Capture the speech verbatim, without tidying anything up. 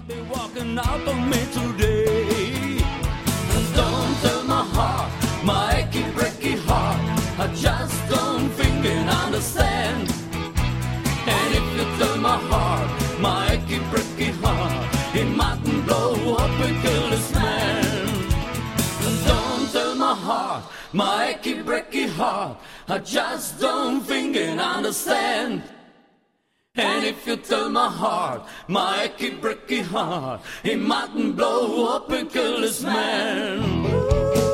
be walking out on me today. Don't tell my heart, my achy breaky heart, I just don't think and understand. And if you tell my heart, my achy breaky heart, it mightn't blow up and kill this man. Don't tell my heart, my achy breaky heart, I just don't think and understand. And if you tell my heart, my achy breaky heart, it mightn't blow up and kill this man.